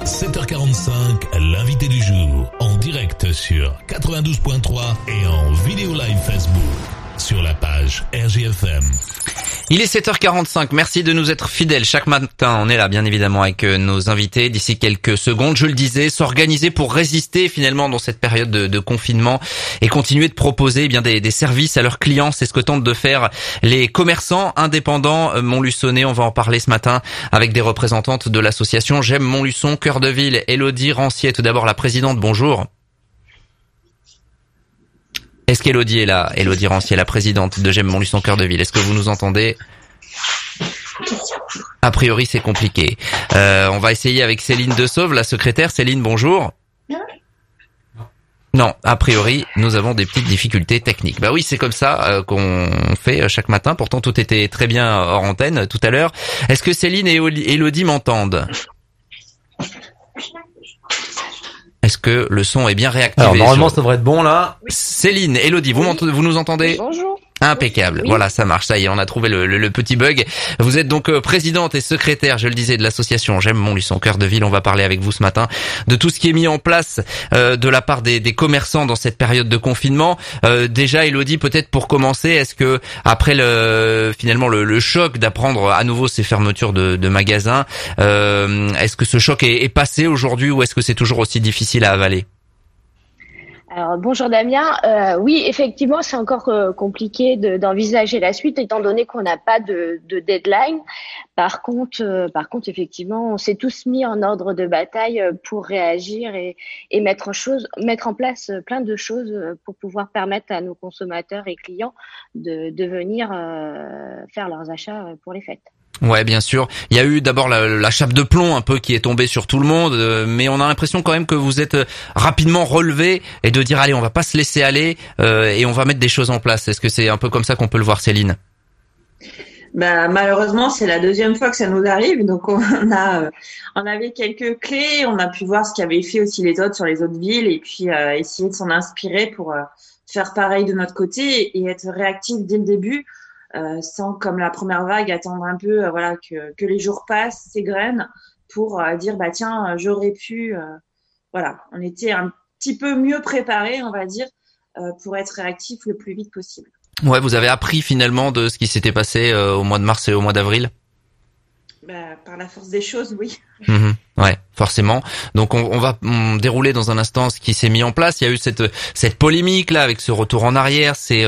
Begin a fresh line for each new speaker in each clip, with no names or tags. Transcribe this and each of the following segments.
7h45, l'invité du jour, en direct sur 92.3 et en vidéo live Facebook, sur la page RGFM.
Il est 7h45, merci de nous être fidèles. Chaque matin, on est là bien évidemment avec nos invités. D'ici quelques secondes, je le disais, s'organiser pour résister finalement dans cette période de confinement et continuer de proposer des services à leurs clients. C'est ce que tentent de faire les commerçants indépendants montluçonnais. On va en parler ce matin avec des représentantes de l'association J'aime Montluçon, Cœur de Ville. Élodie Rancier, tout d'abord la présidente, bonjour. Est-ce qu'Élodie est là? Élodie Rancier, la présidente de J'aime Montluçon Cœur de Ville. Est-ce que vous nous entendez? A priori, c'est compliqué. On va essayer avec Céline Desauve, la secrétaire. Céline, bonjour. Non, a priori, nous avons des petites difficultés techniques. Bah oui, c'est comme ça qu'on fait chaque matin. Pourtant, tout était très bien hors antenne tout à l'heure. Est-ce que Céline et Élodie m'entendent? Est-ce que le son est bien réactivé?
Alors normalement, ça devrait être bon là.
Céline, Élodie, vous nous entendez?
Bonjour.
Impeccable. Oui. Voilà, ça marche. Ça y est, on a trouvé le petit bug. Vous êtes donc présidente et secrétaire, je le disais, de l'association J'aime Montluçon Cœur de Ville. On va parler avec vous ce matin de tout ce qui est mis en place de la part des commerçants dans cette période de confinement. Déjà, Élodie, peut-être pour commencer, est-ce que après finalement le choc d'apprendre à nouveau ces fermetures de magasins, est-ce que ce choc est passé aujourd'hui ou est-ce que c'est toujours aussi difficile à avaler?
Alors, bonjour Damien. Oui, effectivement, c'est encore compliqué d'envisager la suite étant donné qu'on n'a pas de deadline. Par contre, effectivement, on s'est tous mis en ordre de bataille pour réagir et mettre en place plein de choses pour pouvoir permettre à nos consommateurs et clients de venir faire leurs achats pour les fêtes.
Ouais, bien sûr. Il y a eu d'abord la chape de plomb un peu qui est tombée sur tout le monde, mais on a l'impression quand même que vous êtes rapidement relevé et de dire allez, on va pas se laisser aller et on va mettre des choses en place. Est-ce que c'est un peu comme ça qu'on peut le voir, Céline?
Malheureusement, c'est la deuxième fois que ça nous arrive, donc on avait quelques clés, on a pu voir ce qu'avaient fait aussi les autres sur les autres villes et puis essayer de s'en inspirer pour faire pareil de notre côté et être réactif dès le début. Sans, comme la première vague, attendre un peu que les jours passent, s'égrènent pour dire tiens, j'aurais pu on était un petit peu mieux préparés, on va dire, pour être réactif le plus vite possible.
Ouais, vous avez appris finalement de ce qui s'était passé au mois de mars et au mois d'avril?
Par la force des choses, oui.
Ouais, forcément. Donc on va dérouler dans un instant ce qui s'est mis en place. Il y a eu cette polémique là avec ce retour en arrière, ces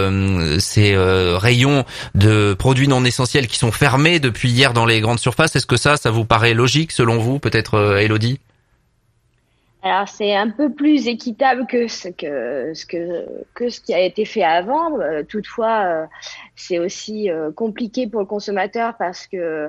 rayons de produits non essentiels qui sont fermés depuis hier dans les grandes surfaces. Est-ce que ça vous paraît logique selon vous, peut-être Élodie?
Alors c'est un peu plus équitable que ce qui a été fait avant. Toutefois, c'est aussi compliqué pour le consommateur parce que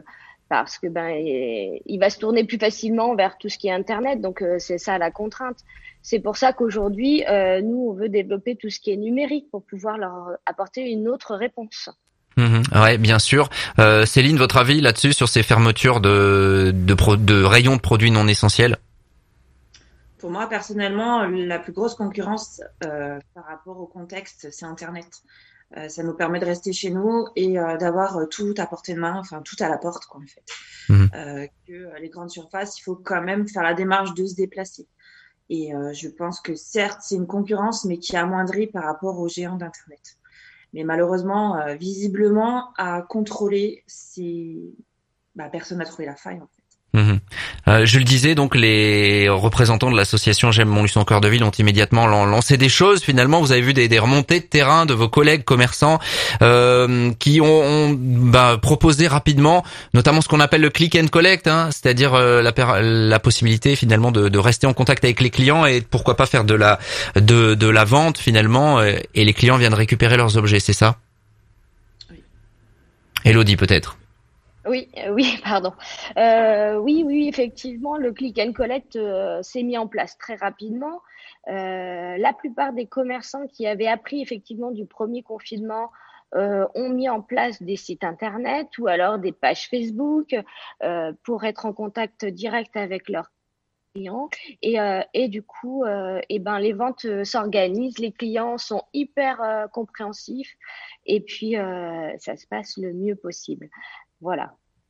il va se tourner plus facilement vers tout ce qui est Internet. Donc c'est ça la contrainte. C'est pour ça qu'aujourd'hui, nous on veut développer tout ce qui est numérique pour pouvoir leur apporter une autre réponse.
Ouais, bien sûr. Céline, votre avis là-dessus sur ces fermetures de rayons de produits non essentiels?
Pour moi, personnellement, la plus grosse concurrence par rapport au contexte, c'est Internet. Ça nous permet de rester chez nous et d'avoir tout à portée de main, enfin tout à la porte, quoi, en fait. Que les grandes surfaces, il faut quand même faire la démarche de se déplacer. Et je pense que certes, c'est une concurrence, mais qui amoindrit par rapport aux géants d'Internet. Mais malheureusement, visiblement, à contrôler, personne n'a trouvé la faille, en fait.
Je le disais, donc les représentants de l'association J'aime Montluçon Cœur de Ville ont immédiatement lancé des choses. Finalement, vous avez vu des remontées de terrain de vos collègues commerçants qui ont proposé rapidement, notamment ce qu'on appelle le click and collect, c'est-à-dire la possibilité finalement de rester en contact avec les clients et pourquoi pas faire de la vente finalement et les clients viennent récupérer leurs objets, c'est ça?
Oui.
Élodie peut-être.
Oui, pardon. Oui, effectivement, le click and collect s'est mis en place très rapidement. La plupart des commerçants qui avaient appris effectivement du premier confinement ont mis en place des sites internet ou alors des pages Facebook pour être en contact direct avec leurs clients et du coup les ventes s'organisent, les clients sont hyper compréhensifs et puis ça se passe le mieux possible. Voilà.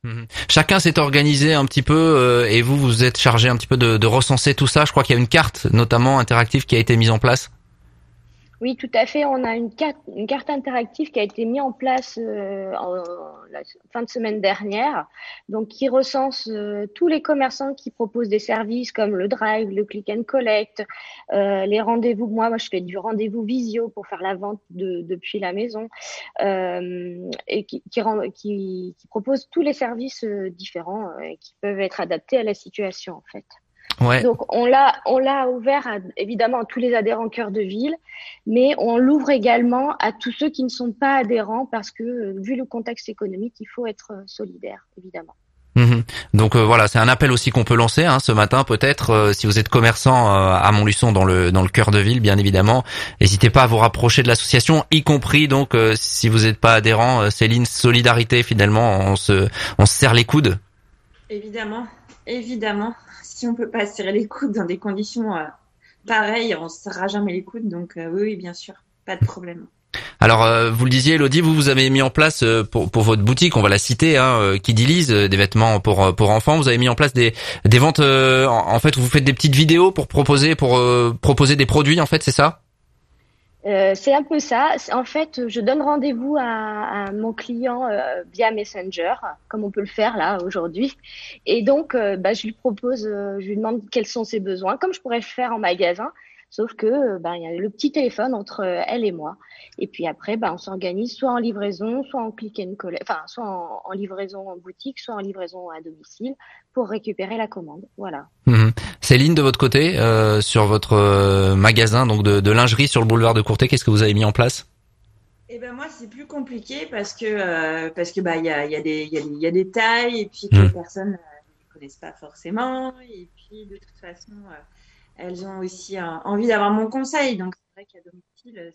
Chacun s'est organisé un petit peu et vous êtes chargé un petit peu de recenser tout ça. Je crois qu'il y a une carte notamment interactive qui a été mise en place.
Oui, tout à fait. On a une carte interactive qui a été mise en place en la fin de semaine dernière, donc qui recense tous les commerçants qui proposent des services comme le drive, le click and collect, les rendez-vous. Moi, je fais du rendez-vous visio pour faire la vente depuis la maison, et qui propose tous les services différents qui peuvent être adaptés à la situation en fait.
Ouais.
Donc on l'a ouvert évidemment à tous les adhérents cœur de ville, mais on l'ouvre également à tous ceux qui ne sont pas adhérents parce que vu le contexte économique, il faut être solidaire évidemment.
Donc voilà, c'est un appel aussi qu'on peut lancer ce matin peut-être si vous êtes commerçant à Montluçon dans le cœur de ville bien évidemment, n'hésitez pas à vous rapprocher de l'association, y compris donc si vous n'êtes pas adhérent, Céline, solidarité finalement, on se serre les coudes.
Évidemment. Si on peut pas se serrer les coudes dans des conditions pareilles, on se serrera jamais les coudes. Donc oui, bien sûr, pas de problème.
Alors, vous le disiez, Elodie, vous avez mis en place pour votre boutique, on va la citer, Kiddy Liz, des vêtements pour enfants. Vous avez mis en place des ventes. En fait, vous faites des petites vidéos pour proposer des produits. En fait, c'est ça?
C'est un peu ça. En fait, je donne rendez-vous à mon client via Messenger, comme on peut le faire là aujourd'hui. Et donc, je lui propose, je lui demande quels sont ses besoins, comme je pourrais le faire en magasin. Sauf que il y a le petit téléphone entre elle et moi. Et puis après, on s'organise soit en livraison, soit en click and collect, enfin soit en livraison en boutique, soit en livraison à domicile pour récupérer la commande. Voilà.
Céline, de votre côté, sur votre magasin donc de lingerie sur le boulevard de Courtet, qu'est-ce que vous avez mis en place?
Eh ben moi c'est plus compliqué parce que il y a des tailles et puis que les personnes ne connaissent pas forcément et puis de toute façon elles ont aussi envie d'avoir mon conseil. Donc, c'est vrai qu'à domicile,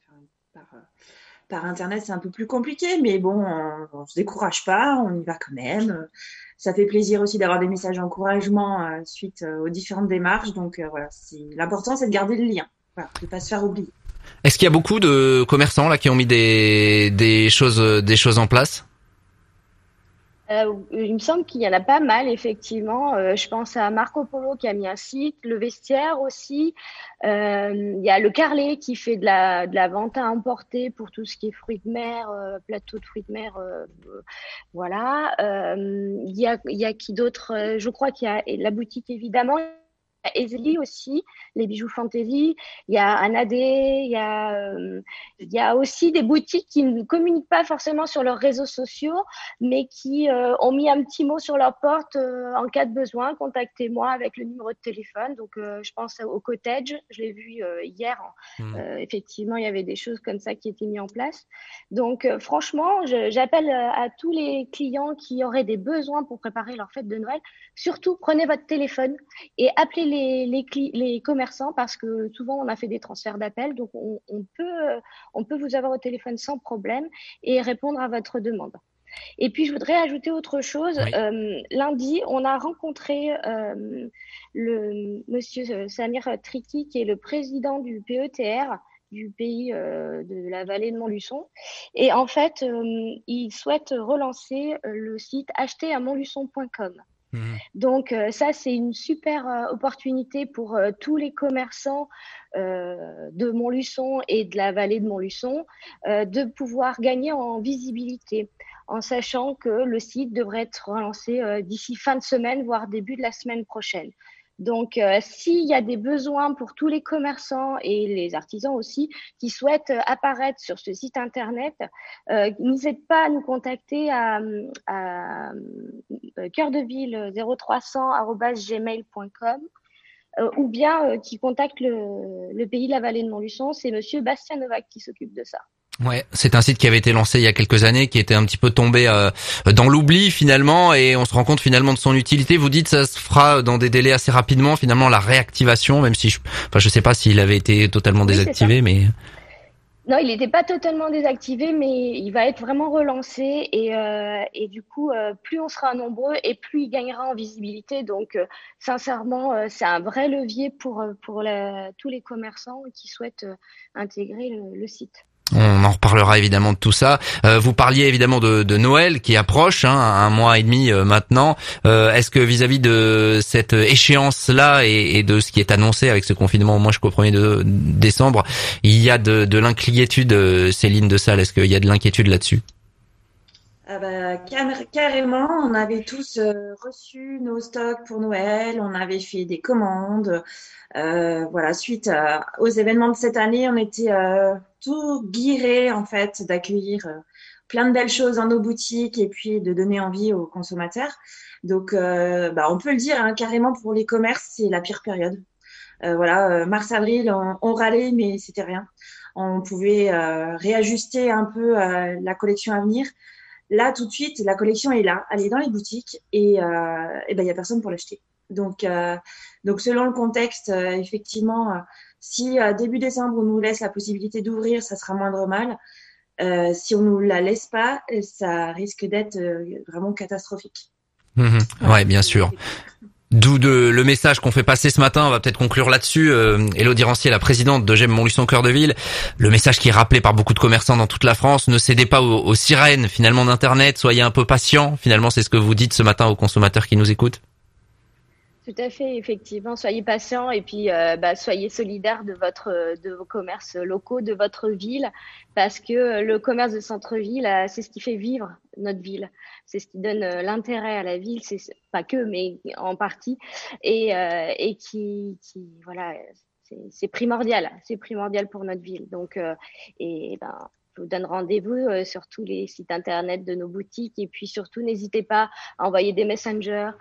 par Internet, c'est un peu plus compliqué. Mais bon, on se décourage pas, on y va quand même. Ça fait plaisir aussi d'avoir des messages d'encouragement suite aux différentes démarches. Donc, voilà, l'important, c'est de garder le lien. Voilà, de pas se faire oublier.
Est-ce qu'il y a beaucoup de commerçants là qui ont mis des choses en place?
Il me semble qu'il y en a pas mal, effectivement. Je pense à Marco Polo qui a mis un site, le Vestiaire aussi. Il y a le Carlet qui fait de la vente à emporter pour tout ce qui est fruits de mer, plateau de fruits de mer. Voilà. Il y a qui d'autre? Je crois qu'il y a la boutique, évidemment. Ezeli aussi, les bijoux fantasy, il y a Anadé, il y a aussi des boutiques qui ne communiquent pas forcément sur leurs réseaux sociaux, mais qui ont mis un petit mot sur leur porte en cas de besoin, contactez-moi avec le numéro de téléphone. Donc je pense au Cottage, je l'ai vu hier. Effectivement, il y avait des choses comme ça qui étaient mises en place. Donc franchement, j'appelle à tous les clients qui auraient des besoins pour préparer leur fête de Noël. Surtout, prenez votre téléphone et appelez les commerçants parce que souvent on a fait des transferts d'appels, donc on peut vous avoir au téléphone sans problème et répondre à votre demande. Et puis je voudrais ajouter autre chose. Oui. Lundi, on a rencontré le monsieur Samir Triki, qui est le président du PETR, du pays de la vallée de Montluçon. Et en fait, il souhaite relancer le site achetezamontluçon.com. Donc ça, c'est une super opportunité pour tous les commerçants de Montluçon et de la vallée de Montluçon de pouvoir gagner en visibilité, en sachant que le site devrait être relancé d'ici fin de semaine, voire début de la semaine prochaine. Donc, s'il y a des besoins pour tous les commerçants et les artisans aussi qui souhaitent apparaître sur ce site internet, n'hésitez pas à nous contacter à cœurdeville0300@gmail.com ou bien qui contacte le pays de la vallée de Montluçon. C'est monsieur Bastien Novak qui s'occupe de ça.
Ouais, c'est un site qui avait été lancé il y a quelques années, qui était un petit peu tombé dans l'oubli finalement, et on se rend compte finalement de son utilité. Vous dites ça se fera dans des délais assez rapidement finalement, la réactivation, même si je sais pas s'il avait été totalement désactivé, mais
non, il n'était pas totalement désactivé, mais il va être vraiment relancé et du coup, plus on sera nombreux et plus il gagnera en visibilité. Donc, sincèrement, c'est un vrai levier pour tous les commerçants qui souhaitent intégrer le site.
On en reparlera évidemment de tout ça. Vous parliez évidemment de Noël qui approche, un mois et demi maintenant. Est-ce que vis-à-vis de cette échéance-là et de ce qui est annoncé avec ce confinement au moins jusqu'au 1er décembre, il y a de l'inquiétude, Céline de Sales, est-ce qu'il y a de l'inquiétude là-dessus?
Carrément, on avait tous reçu nos stocks pour Noël, on avait fait des commandes. Voilà, suite aux événements de cette année, on était tout guirés en fait d'accueillir plein de belles choses dans nos boutiques et puis de donner envie aux consommateurs. Donc, on peut le dire carrément pour les commerces, c'est la pire période. Voilà, mars-avril, on râlait, mais c'était rien. On pouvait réajuster un peu la collection à venir. Là, tout de suite, la collection est là, elle est dans les boutiques et il y a personne pour l'acheter. Donc selon le contexte, effectivement, si début décembre on nous laisse la possibilité d'ouvrir, ça sera moindre mal. Si on nous la laisse pas, ça risque d'être vraiment catastrophique.
Ouais, bien sûr. D'où le message qu'on fait passer ce matin, on va peut-être conclure là-dessus. Élodie Rancier, la présidente de GEM Montluçon Cœur de Ville, le message qui est rappelé par beaucoup de commerçants dans toute la France, ne cédez pas aux sirènes finalement d'Internet, soyez un peu patients. Finalement, c'est ce que vous dites ce matin aux consommateurs qui nous écoutent.
Tout à fait, effectivement. Soyez patients et puis soyez solidaires de vos commerces locaux, de votre ville, parce que le commerce de centre-ville, c'est ce qui fait vivre notre ville. C'est ce qui donne l'intérêt à la ville, c'est pas que, mais en partie, et qui voilà, c'est primordial. C'est primordial pour notre ville. Donc, je vous donne rendez-vous sur tous les sites internet de nos boutiques et puis surtout n'hésitez pas à envoyer des messengers,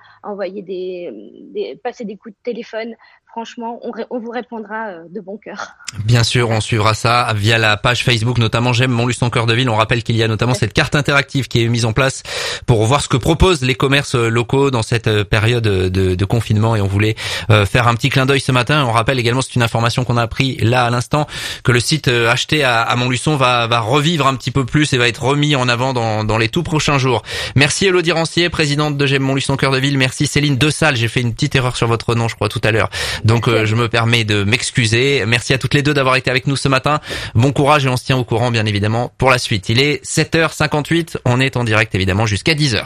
passer des coups de téléphone. Franchement, on vous répondra de bon cœur.
Bien sûr, on suivra ça via la page Facebook, notamment GEM Montluçon Cœur de Ville. On rappelle qu'il y a notamment cette carte interactive qui est mise en place pour voir ce que proposent les commerces locaux dans cette période de confinement. Et on voulait faire un petit clin d'œil ce matin. On rappelle également, c'est une information qu'on a appris là à l'instant, que le site acheté à Montluçon va revivre un petit peu plus et va être remis en avant dans les tout prochains jours. Merci Élodie Rancier, présidente de GEM Montluçon Cœur de Ville. Merci Céline de Sales. J'ai fait une petite erreur sur votre nom, je crois, tout à l'heure. Donc je me permets de m'excuser. Merci à toutes les deux d'avoir été avec nous ce matin. Bon courage et on se tient au courant bien évidemment pour la suite. Il est 7h58, on est en direct évidemment jusqu'à 10h.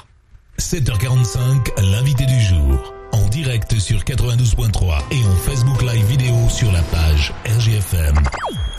7h45, l'invité du jour. En direct sur 92.3 et en Facebook Live vidéo sur la page RGFM.